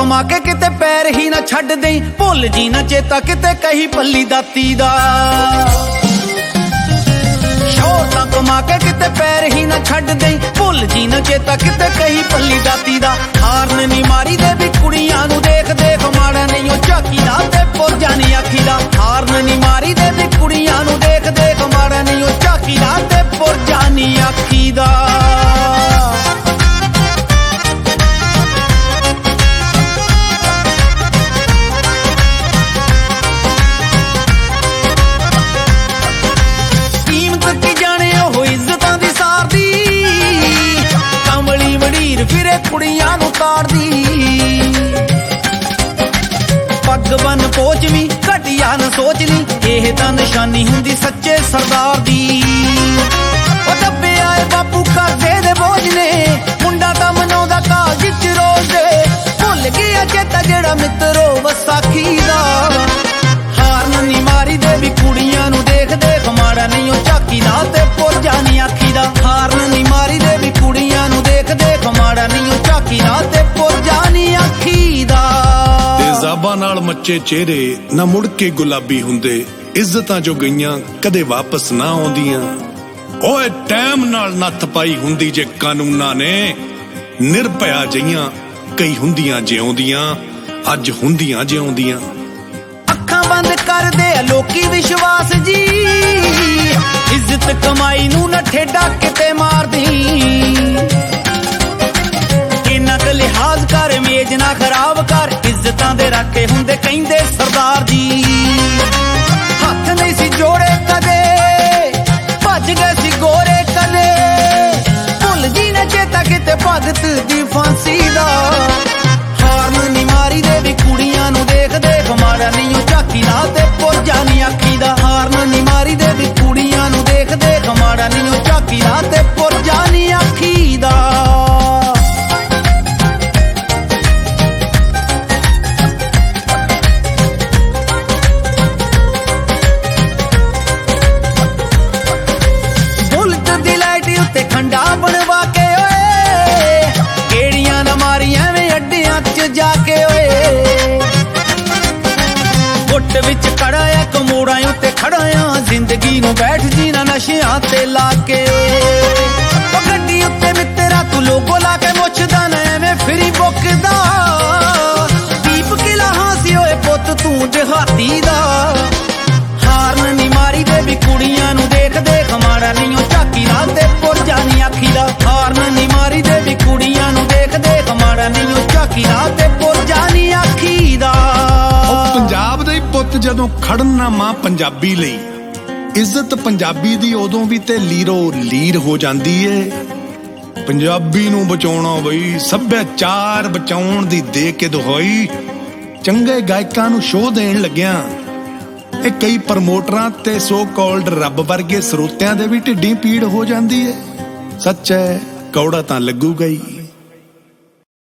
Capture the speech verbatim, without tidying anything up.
ਕਮਾ ਕੇ ਕਿਤੇ ਪੈਰ ਹੀ ਨਾ ਛੱਡ ਦੇਈ, ਭੁੱਲ ਜੀ ਨਾ ਚੇਤਾ ਕਿਤੇ ਕਹੀ ਪੱਲੀ ਦਾਤੀ ਦਾ। ਸ਼ੌਹਰਤਾਂ ਕਮਾ ਕੇ ਕਿਤੇ ਪੈਰ ਹੀ ਨਾ ਛੱਡ ਦੇਈ, ਭੁੱਲ ਜੀ ਨਾ ਚੇਤਾ ਕਿਤੇ ਕਹੀ ਪੱਲੀ ਦਾਤੀ ਦਾ। ਹਾਰਨ ਨੀ ਮਾਰੀ ਦੇ ਵੀ ਕੁੜੀਆਂ ਨੂੰ ਦੇਖ ਦੇਖ ਮਾੜਾ ਨਹੀਂ ਉਹ ਝਾਕੀ ਦਾ ਤੇ ਪੁਰਜਾ ਨੀ ਆਖੀ ਦਾ। ਹਾਰਨ ਨੀ ਮਾਰੀ ਦੇ ਵੀ ਕੁੜੀਆਂ ਨੂੰ ਦੇਖ ਦੇਖ ਮਾੜਾ ਨਹੀਂ ਉਹ ਝਾਕੀ ਦਾ ਤੇ ਪੁਰਜਾ ਨੀ ਆਖੀ ਦਾ। ਫਿਰੇ ਕੁੜੀਆਂ ਨੂੰ ਤਾੜਦੀ, ਪੱਗ ਬੰਨ ਪੋਚਵੀਂ ਘਟਿਆ ਨਾ ਸੋਚਨੀ, ਇਹ ਤਾਂ ਨਿਸ਼ਾਨੀ ਹੁੰਦੀ ਸੱਚੇ ਸਰਦਾਰ ਦੀ। ਉਹ ਦੱਬੇ ਆਏ ਬਾਪੂ ਕਰਜ਼ੇ ਦੇ ਬੋਝ ਨੇ, ਮੁੰਡਾ ਤਾਂ ਮਨਾਉਂਦਾ ਕਾਲਜ ਚ ਰੋਜ਼ ਦੇ, ਭੁੱਲ ਗਿਆ ਚੇਤਾ ਜਿਹੜਾ ਮਿੱਤਰੋ ਵਿਸਾਖੀ ਦਾ। ਹਾਰਨ ਨੀ ਮਾਰੀ ਦੇ ਵੀ ਕੁੜੀਆਂ ਨੂੰ ਦੇਖ ਦੇਖ ਮਾੜਾ ਨਹੀਂ ਉਹ ਝਾਕੀ ਦਾ ਤੇ ਪੁਰਜਾ ਨੀ ਆਖੀ ਦਾ। ਹਾਰਨ ਨੀ ਮਾਰੀ ਦੇ ਵੀ ਕੁੜੀਆਂ ਨੂੰ ਦੇਖ ਦੇਖ ਮਾੜਾ ਨਹੀਂ ਉਹ ਝਾਕੀ ਦਾ ਤੇ ਪੁਰਜਾ ਨੀ ਆਖੀ ਦਾ। ਤੇਜ਼ਾਬਾਂ ਨਾਲ ਮੱਚੇ ਚਿਹਰੇ ਨਾ ਮੁੜ ਕੇ ਗੁਲਾਬੀ ਹੁੰਦੇ, ਇੱਜ਼ਤਾਂ ਜੋ ਗਈਆਂ ਕਦੇ ਵਾਪਸ ਨਾ ਆਉਂਦੀਆਂ। ਓਏ ਟਾਈਮ ਨਾਲ ਨੱਥ ਪਾਈ ਹੁੰਦੀ ਜੇ ਕਾਨੂੰਨਾਂ ਨੇ, ਨਿਰਭਇਆ ਜਈਆਂ ਕਈ ਹੁੰਦੀਆਂ ਜਿਉਂਦੀਆਂ, ਅੱਜ ਹੁੰਦੀਆਂ ਜਿਉਂਦੀਆਂ। ਅੱਖਾਂ ਬੰਦ ਕਰਦੇ ਆ ਲੋਕੀ ਵਿਸ਼ਵਾਸ ਜੀ, ਇੱਜ਼ਤ ਕਮਾਈ ਨੂੰ ਨਾ ਠੇਡਾ ਕਿਤੇ ਮਾਰਦੀ। ਇੰਨਾ ਕੁ ਲਿਹਾਜ਼ ਕਰ ਮੇਜ ਨਾ ਖਰਾਬ ਕਰ, ਇੱਜ਼ਤਾਂ ਦੇ ਰਾਖੇ ਹੁੰਦੇ ਕਹਿੰਦੇ ਸਰਦਾਰ ਜੀ। ਹੱਥ ਨਹੀਂ ਸੀ ਜੋੜੇ ਕਦੇ, ਭੱਜ ਗਏ ਸੀ ਗੋਰੇ ਕਦੇ, ਭੁੱਲ ਜੀ ਨਾ ਚੇਤਾ ਕਿਤੇ ਭਗਤ ਦੀ ਫਾਂਸੀ ਦਾ। ਹਾਰਨ ਨੀ ਮਾਰੀ ਦੇ ਵੀ ਕੁੜੀਆਂ ਨੂੰ ਦੇਖ ਦੇਖ ਮਾੜਾ ਨਹੀਂ ਉਹ ਝਾਕੀ ਦਾ ਤੇ ਪੁਰਜਾ ਨੀ ਆਖੀ ਦਾ। ਹਾਰਨ ਨੀ ਮਾਰੀ ਦੇ ਵੀ ਕੁੜੀਆਂ ਨੂੰ ਦੇਖ ਦੇਖ ਮਾੜਾ ਨਹੀਂ ਉਹ ਝਾਕੀ ਦਾ ਤੇ ਪੁਰਜਾ ਨੀ ਆਖੀ ਦਾ। ਬੁਲਟ ਦੀ ਲਾਈਟ ਉੱਤੇ ਖੰਡਾ ਬਣਵਾ ਕੇ ਓਏ, ਕਿਹੜੀਆਂ ਨਾ ਮਾਰੀਆਂ ਵੇ ਅੱਡਿਆਂ ਚ ਜਾ ਕੇ ਓਏ। ਗੁੱਟ ਵਿੱਚ ਖੜਾ ਆ ਕਮੋੜਾਂ ਉੱਤੇ ਖੜਾ ਆ, ਜ਼ਿੰਦਗੀ ਨੂੰ ਬੈਠ ਜੀਣਾ ਨਸ਼ਿਆਂ ਤੇ ਲਾ ਕੇ। ਉਹ ਗੱਡੀ ਉੱਤੇ ਮਿੱਤਰਾ ਤੂੰ ਲੋਗੋ ਲਾ ਕੇ ਮੁੱਛਦਾ ਨਾ ਐਵੇਂ ਫਿਰੀ ਬੁੱਕਦਾ, ਦੀਪ ਕਿਲਾ ਹਾਸੀ ਓਏ ਪੁੱਤ ਤੂੰ ਦਿਹਾਤੀ ਦਾ। ਹਾਰਨ ਨੀ ਮਾਰੀ ਦੇ ਵੀ ਕੁੜੀਆਂ ਨੂੰ ਦੇਖ ਦੇਖ ਮਾੜਾ ਨਹੀਂ ਉਹ ਝਾਕੀ ਦਾ ਤੇ ਪੁਰਜਾ ਨੀ ਆਖੀ ਦਾ। ਹਾਰਨ ਨੀ ਮਾਰੀ ਦੇ ਵੀ ਕੁੜੀਆਂ ਨੂੰ ਦੇਖ ਦੇਖ ਮਾੜਾ ਨਹੀਂ ਉਹ ਝਾਕੀ ਦਾ ਤੇ ਪੁਰਜਾ ਨੀ ਆਖੀ ਦਾ। ਪੰਜਾਬ ਦੇ ਪੁੱਤ ਜਦੋਂ ਖੜਨ ਨਾ ਮਾਂ ਪੰਜਾਬੀ ਲਈ, ਇੱਜ਼ਤ ਪੰਜਾਬੀ ਦੀ ਉਦੋਂ ਵੀ ਤੇ ਲੀਰੋ ਲੀਰ ਹੋ ਜਾਂਦੀ ਏ। ਪੰਜਾਬੀ ਨੂੰ ਬਚਾਉਣਾ ਬਈ ਸੱਭਿਆਚਾਰ ਬਚਾਉਣ ਦੀ ਦੇ ਕੇ ਦੁਹਾਈ, ਚੰਗੇ ਗਾਇਕਾਂ ਨੂੰ ਸ਼ੋਅ ਦੇਣ ਲੱਗਿਆ ਇਹ ਕਈ ਪ੍ਰਮੋਟਰਾਂ ਤੇ ਸੋ ਕਾਲਡ ਰੱਬ ਵਰਗੇ ਸਰੋਤਿਆਂ ਦੇ ਵੀ ਢਿੱਡੀ ਪੀੜ ਹੋ ਜਾਂਦੀ ਏ। ਸੱਚ ਹੈ ਕੌੜਾ ਤਾਂ ਲੱਗੂਗਾ ਹੀ।